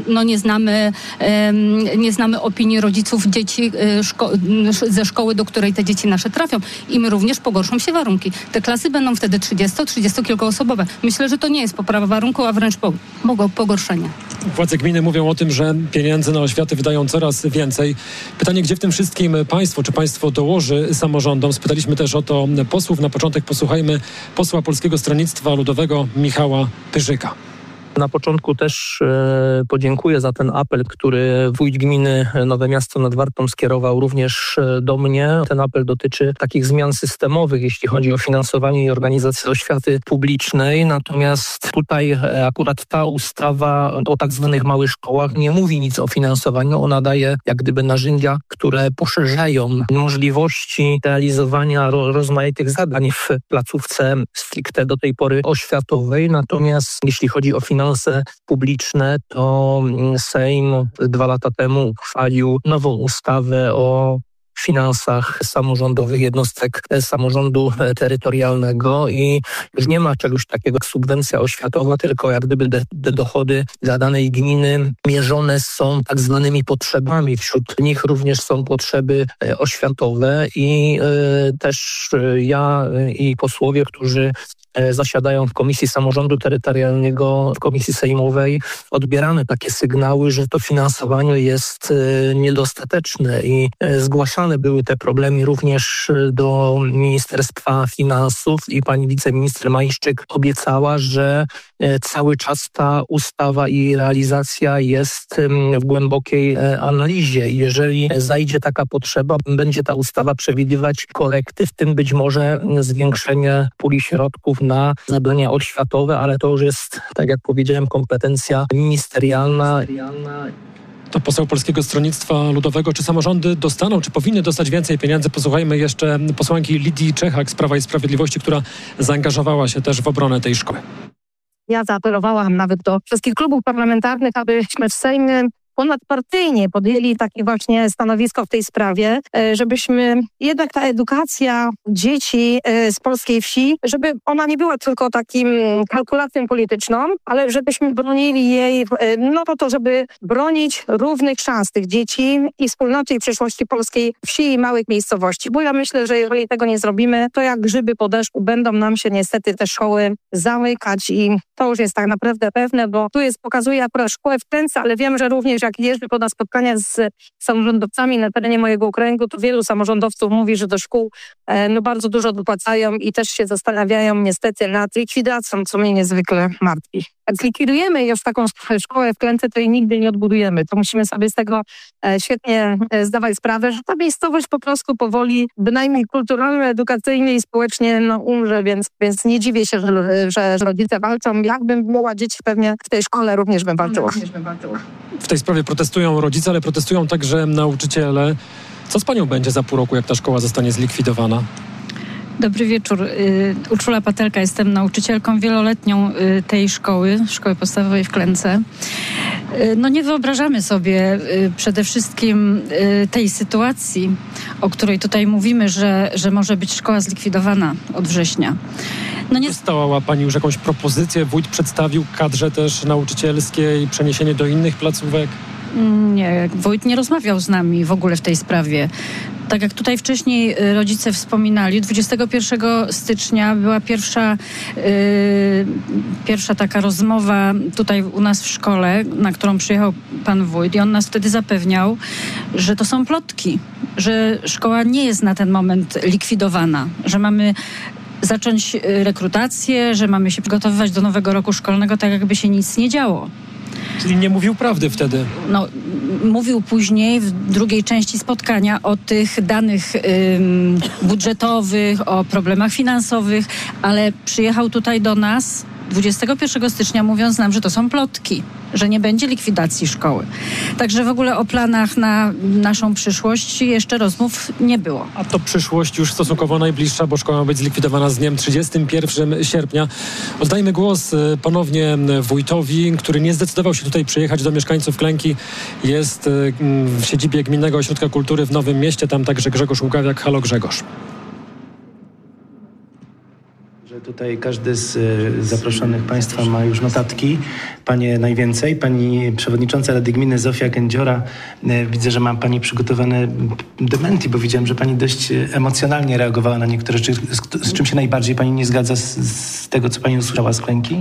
nie znamy opinii rodziców dzieci ze szkoły, do której te dzieci nasze trafią. I my również pogorszą się warunki. Te klasy będą wtedy 30-kilkuosobowe. Myślę, że to nie jest poprawa warunku, a wręcz pogorszenie. Władze gminy mówią o tym, że pieniędzy na oświatę wydają coraz więcej. Pytanie, gdzie w tym wszystkim czy państwo dołoży samorządom? Spytaliśmy też o to posłów. Na początek posłuchajmy posła Polskiego Stronnictwa Ludowego Michała Pyrzyka. Na początku też podziękuję za ten apel, który wójt gminy Nowe Miasto nad Wartą skierował również do mnie. Ten apel dotyczy takich zmian systemowych, jeśli chodzi o finansowanie i organizację oświaty publicznej. Natomiast tutaj akurat ta ustawa o tak zwanych małych szkołach nie mówi nic o finansowaniu. Ona daje jak gdyby narzędzia, które poszerzają możliwości realizowania rozmaitych zadań w placówce stricte do tej pory oświatowej. Natomiast jeśli chodzi o finanse publiczne, to Sejm 2 lata temu uchwalił nową ustawę o finansach samorządowych jednostek samorządu terytorialnego i już nie ma czegoś takiego jak subwencja oświatowa, tylko jak gdyby te dochody dla danej gminy mierzone są tak zwanymi potrzebami. Wśród nich również są potrzeby oświatowe i też ja i posłowie, którzy zasiadają w Komisji Samorządu Terytorialnego, w Komisji Sejmowej, odbieramy takie sygnały, że to finansowanie jest niedostateczne i zgłaszane były te problemy również do Ministerstwa Finansów i pani wiceminister Majszczyk obiecała, że cały czas ta ustawa i realizacja jest w głębokiej analizie. Jeżeli zajdzie taka potrzeba, będzie ta ustawa przewidywać korekty, w tym być może zwiększenie puli środków na zadania oświatowe, ale to już jest, tak jak powiedziałem, kompetencja ministerialna. To poseł Polskiego Stronnictwa Ludowego. Czy samorządy dostaną, czy powinny dostać więcej pieniędzy? Posłuchajmy jeszcze posłanki Lidii Czechak z Prawa i Sprawiedliwości, która zaangażowała się też w obronę tej szkoły. Ja zaapelowałam nawet do wszystkich klubów parlamentarnych, abyśmy w Sejmie ponadpartyjnie podjęli takie właśnie stanowisko w tej sprawie, żebyśmy jednak ta edukacja dzieci z polskiej wsi, żeby ona nie była tylko takim kalkulacją polityczną, ale żebyśmy bronili jej, żeby bronić równych szans tych dzieci i wspólnoty i przyszłości polskiej wsi i małych miejscowości. Bo ja myślę, że jeżeli tego nie zrobimy, to jak grzyby po deszczu będą nam się niestety te szkoły zamykać i to już jest tak naprawdę pewne, bo tu pokazuje akurat szkołę w Klęce, ale wiem, że również jak jeżdżę na spotkania z samorządowcami na terenie mojego okręgu, to wielu samorządowców mówi, że do szkół bardzo dużo dopłacają i też się zastanawiają niestety nad likwidacją, co mnie niezwykle martwi. Jak zlikwidujemy już taką szkołę w Klęce, to jej nigdy nie odbudujemy. To musimy sobie z tego świetnie zdawać sprawę, że ta miejscowość po prostu powoli, bynajmniej kulturalnie, edukacyjnie i społecznie umrze, więc nie dziwię się, że rodzice walczą. Jakbym miała dzieci, pewnie w tej szkole również bym walczyła. W tej sprawie protestują rodzice, ale protestują także nauczyciele. Co z panią będzie za pół roku, jak ta szkoła zostanie zlikwidowana? Dobry wieczór. Urszula Patelka, jestem nauczycielką wieloletnią tej szkoły podstawowej w Klęce. Nie wyobrażamy sobie przede wszystkim tej sytuacji, o której tutaj mówimy, że może być szkoła zlikwidowana od września. Dostała pani już jakąś propozycję? Wójt przedstawił kadrze też nauczycielskiej, przeniesienie do innych placówek? Nie, wójt nie rozmawiał z nami w ogóle w tej sprawie. Tak jak tutaj wcześniej rodzice wspominali, 21 stycznia była pierwsza taka rozmowa tutaj u nas w szkole, na którą przyjechał pan wójt i on nas wtedy zapewniał, że to są plotki, że szkoła nie jest na ten moment likwidowana, że mamy zacząć rekrutację, że mamy się przygotowywać do nowego roku szkolnego, tak jakby się nic nie działo. Czyli nie mówił prawdy wtedy? Mówił później w drugiej części spotkania o tych danych budżetowych, o problemach finansowych, ale przyjechał tutaj do nas 21 stycznia mówiąc nam, że to są plotki, że nie będzie likwidacji szkoły. Także w ogóle o planach na naszą przyszłość jeszcze rozmów nie było. A to przyszłość już stosunkowo najbliższa, bo szkoła ma być zlikwidowana z dniem 31 sierpnia. Oddajmy głos ponownie wójtowi, który nie zdecydował się tutaj przyjechać do mieszkańców Klęki. Jest w siedzibie Gminnego Ośrodka Kultury w Nowym Mieście. Tam także Grzegorz Ługawiak. Halo Grzegorz. Tutaj każdy z zaproszonych państwa ma już notatki. Panie najwięcej. Pani przewodnicząca Rady Gminy Zofia Kędziora. Widzę, że ma pani przygotowane dementi, bo widziałem, że pani dość emocjonalnie reagowała na niektóre rzeczy. Z czym się najbardziej pani nie zgadza z tego, co pani usłyszała z Klęki?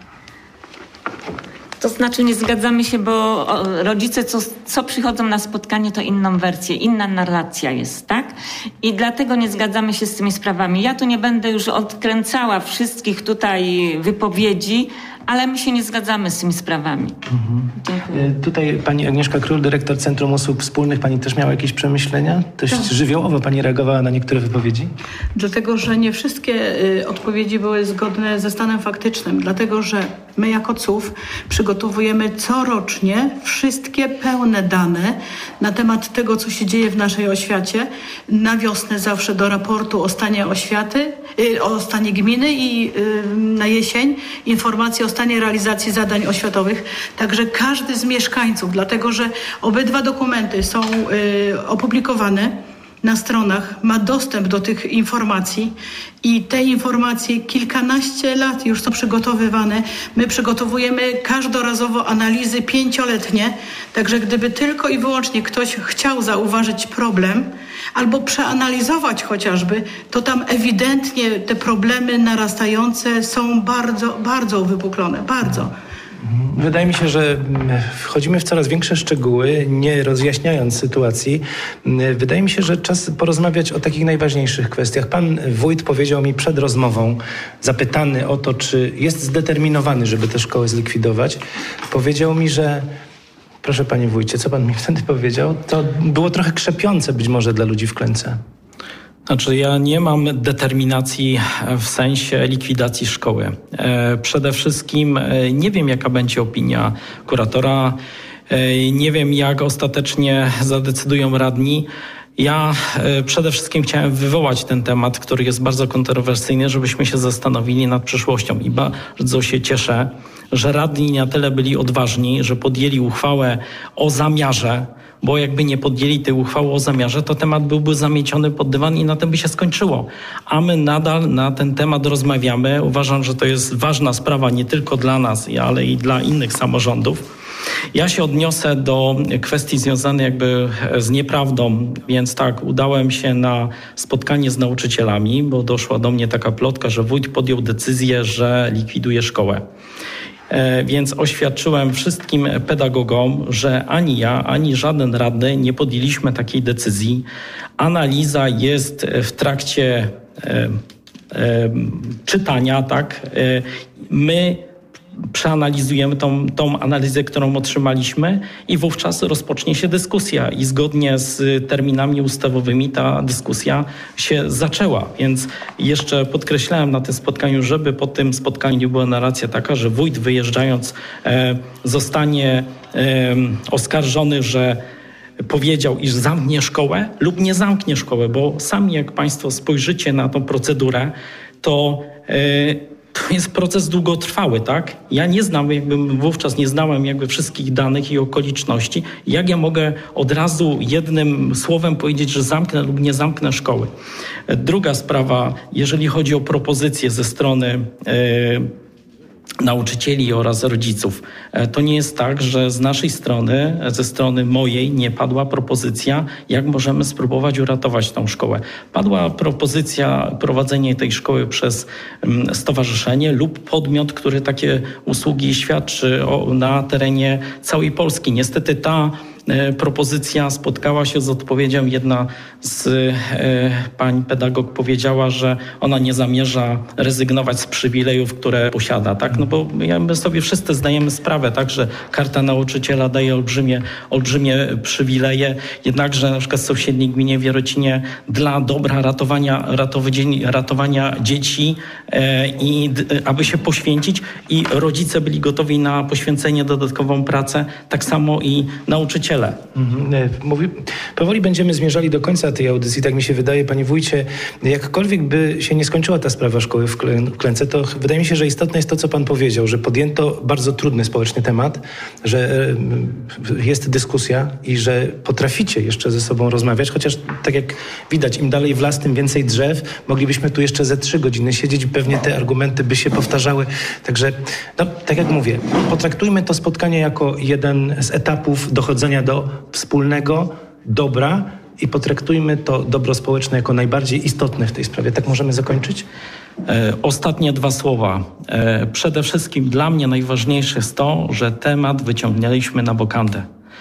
To znaczy nie zgadzamy się, bo rodzice co przychodzą na spotkanie, to inną wersję, inna narracja jest, tak? I dlatego nie zgadzamy się z tymi sprawami. Ja tu nie będę już odkręcała wszystkich tutaj wypowiedzi, ale my się nie zgadzamy z tymi sprawami. Dziękuję. Tutaj pani Agnieszka Król, dyrektor Centrum Usług Wspólnych. Pani też miała jakieś przemyślenia? Dość żywiołowo pani reagowała na niektóre wypowiedzi? Dlatego, że nie wszystkie odpowiedzi były zgodne ze stanem faktycznym. Dlatego, że my jako CUF przygotowujemy corocznie wszystkie pełne dane na temat tego, co się dzieje w naszej oświacie. Na wiosnę zawsze do raportu o stanie oświaty, o stanie gminy i na jesień informacje o stanie realizacji zadań oświatowych. Także każdy z mieszkańców, dlatego że obydwa dokumenty są opublikowane na stronach, ma dostęp do tych informacji i te informacje kilkanaście lat już są przygotowywane. My przygotowujemy każdorazowo analizy 5-letnie, także gdyby tylko i wyłącznie ktoś chciał zauważyć problem albo przeanalizować chociażby, to tam ewidentnie te problemy narastające są bardzo, bardzo uwypuklone. Bardzo. Wydaje mi się, że wchodzimy w coraz większe szczegóły, nie rozjaśniając sytuacji. Wydaje mi się, że czas porozmawiać o takich najważniejszych kwestiach. Pan wójt powiedział mi przed rozmową, zapytany o to, czy jest zdeterminowany, żeby tę szkołę zlikwidować, powiedział mi, że proszę panie wójcie, co pan mi wtedy powiedział? To było trochę krzepiące być może dla ludzi w Klęce. Znaczy ja nie mam determinacji w sensie likwidacji szkoły. Przede wszystkim nie wiem, jaka będzie opinia kuratora, nie wiem, jak ostatecznie zadecydują radni. Ja przede wszystkim chciałem wywołać ten temat, który jest bardzo kontrowersyjny, żebyśmy się zastanowili nad przyszłością i bardzo się cieszę, że radni na tyle byli odważni, że podjęli uchwałę o zamiarze, bo jakby nie podjęli tej uchwały o zamiarze, to temat byłby zamieciony pod dywan i na tym by się skończyło. A my nadal na ten temat rozmawiamy. Uważam, że to jest ważna sprawa nie tylko dla nas, ale i dla innych samorządów. Ja się odniosę do kwestii związanej jakby z nieprawdą, więc tak, udałem się na spotkanie z nauczycielami, bo doszła do mnie taka plotka, że wójt podjął decyzję, że likwiduje szkołę. Więc oświadczyłem wszystkim pedagogom, że ani ja, ani żaden radny nie podjęliśmy takiej decyzji. Analiza jest w trakcie czytania, tak. My przeanalizujemy tą analizę, którą otrzymaliśmy i wówczas rozpocznie się dyskusja i zgodnie z terminami ustawowymi ta dyskusja się zaczęła. Więc jeszcze podkreślałem na tym spotkaniu, żeby po tym spotkaniu nie była narracja taka, że wójt wyjeżdżając zostanie oskarżony, że powiedział, iż zamknie szkołę lub nie zamknie szkołę, bo sami jak Państwo spojrzycie na tą procedurę, to jest proces długotrwały, tak? Ja nie znam, wówczas nie znałem wszystkich danych i okoliczności. Jak ja mogę od razu jednym słowem powiedzieć, że zamknę lub nie zamknę szkoły? Druga sprawa, jeżeli chodzi o propozycje ze strony nauczycieli oraz rodziców. To nie jest tak, że z naszej strony, ze strony mojej nie padła propozycja, jak możemy spróbować uratować tą szkołę. Padła propozycja prowadzenia tej szkoły przez stowarzyszenie lub podmiot, który takie usługi świadczy na terenie całej Polski. Niestety ta propozycja spotkała się z odpowiedzią. Jedna z pań pedagog powiedziała, że ona nie zamierza rezygnować z przywilejów, które posiada, tak? No bo my sobie wszyscy zdajemy sprawę, tak, że Karta Nauczyciela daje olbrzymie przywileje, jednakże na przykład w sąsiedniej gminie w Jarocinie dla dobra ratowania dzieci i aby się poświęcić i rodzice byli gotowi na poświęcenie, dodatkową pracę, tak samo i nauczyciele. Powoli będziemy zmierzali do końca tej audycji, tak mi się wydaje, panie wójcie. Jakkolwiek by się nie skończyła ta sprawa szkoły w Klęce, to wydaje mi się, że istotne jest to, co pan powiedział, że podjęto bardzo trudny społeczny temat, że jest dyskusja i że potraficie jeszcze ze sobą rozmawiać, chociaż tak jak widać, im dalej w las, tym więcej drzew. Moglibyśmy tu jeszcze ze 3 godziny siedzieć i pewnie te argumenty by się powtarzały. Także, tak jak mówię, potraktujmy to spotkanie jako jeden z etapów dochodzenia do wspólnego dobra i potraktujmy to dobro społeczne jako najbardziej istotne w tej sprawie. Tak możemy zakończyć? Ostatnie 2 słowa. Przede wszystkim dla mnie najważniejsze jest to, że temat wyciągnęliśmy na wokandę.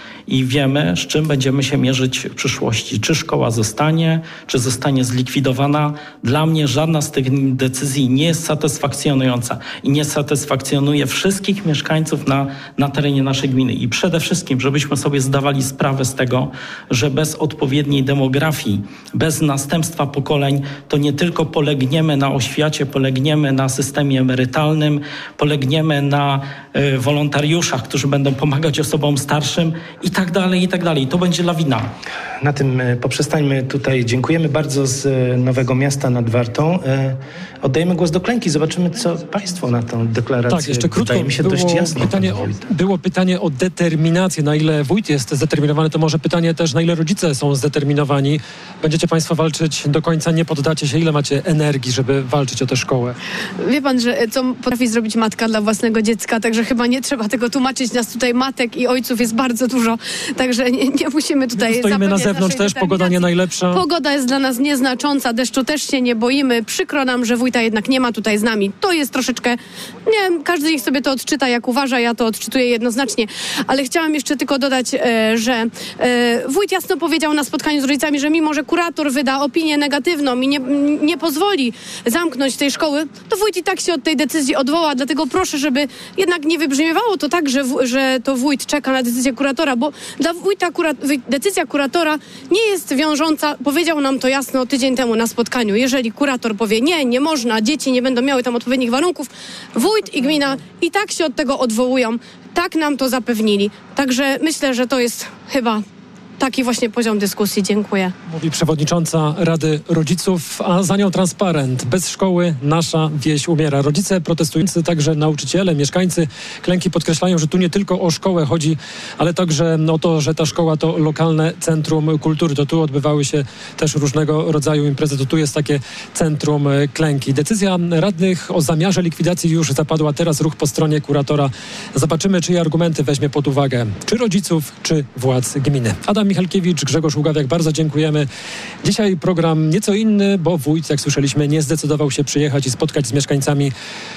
I wiemy, z czym będziemy się mierzyć w przyszłości. Czy szkoła zostanie, czy zostanie zlikwidowana. Dla mnie żadna z tych decyzji nie jest satysfakcjonująca i nie satysfakcjonuje wszystkich mieszkańców na terenie naszej gminy. I przede wszystkim, żebyśmy sobie zdawali sprawę z tego, że bez odpowiedniej demografii, bez następstwa pokoleń, to nie tylko polegniemy na oświacie, polegniemy na systemie emerytalnym, polegniemy na wolontariuszach, którzy będą pomagać osobom starszym i tak dalej. To będzie lawina. Na tym poprzestańmy tutaj. Dziękujemy bardzo z Nowego Miasta nad Wartą. Oddajemy głos do Klęki. Zobaczymy, co państwo na tą deklarację. Tak, jeszcze krótko. Wydaje mi się dość jasno. Było pytanie o determinację. Na ile wójt jest zdeterminowany, to może pytanie też, na ile rodzice są zdeterminowani. Będziecie państwo walczyć do końca, nie poddacie się. Ile macie energii, żeby walczyć o tę szkołę? Wie pan, że co potrafi zrobić matka dla własnego dziecka, także chyba nie trzeba tego tłumaczyć. Nas tutaj matek i ojców jest bardzo dużo, także nie musimy tutaj... Stoimy na zewnątrz też, pogoda nie najlepsza. Pogoda jest dla nas nieznacząca, deszczu też się nie boimy. Przykro nam, że wójta jednak nie ma tutaj z nami. To jest troszeczkę, nie wiem, każdy niech sobie to odczyta jak uważa, ja to odczytuję jednoznacznie. Ale chciałam jeszcze tylko dodać, że wójt jasno powiedział na spotkaniu z rodzicami, że mimo, że kurator wyda opinię negatywną i nie pozwoli zamknąć tej szkoły, to wójt i tak się od tej decyzji odwoła, dlatego proszę, żeby jednak nie wybrzmiewało to tak, że to wójt czeka na decyzję kuratora, bo dla wójta decyzja kuratora nie jest wiążąca. Powiedział nam to jasno tydzień temu na spotkaniu. Jeżeli kurator powie nie można, dzieci nie będą miały tam odpowiednich warunków, wójt i gmina i tak się od tego odwołują. Tak nam to zapewnili. Także myślę, że to jest chyba taki właśnie poziom dyskusji. Dziękuję. Mówi przewodnicząca Rady Rodziców, a za nią transparent. Bez szkoły nasza wieś umiera. Rodzice protestujący, także nauczyciele, mieszkańcy Klęki podkreślają, że tu nie tylko o szkołę chodzi, ale także o to, że ta szkoła to lokalne centrum kultury. To tu odbywały się też różnego rodzaju imprezy. To tu jest takie centrum Klęki. Decyzja radnych o zamiarze likwidacji już zapadła. Teraz ruch po stronie kuratora. Zobaczymy, czyje argumenty weźmie pod uwagę. Czy rodziców, czy władz gminy. Adam Michalkiewicz, Grzegorz Ługawiak, bardzo dziękujemy. Dzisiaj program nieco inny, bo wójt, jak słyszeliśmy, nie zdecydował się przyjechać i spotkać z mieszkańcami,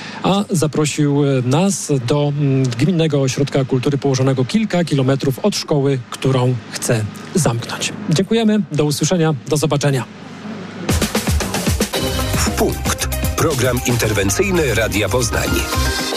a zaprosił nas do Gminnego Ośrodka Kultury położonego kilka kilometrów od szkoły, którą chce zamknąć. Dziękujemy, do usłyszenia, do zobaczenia. W punkt. Program interwencyjny Radia Poznań.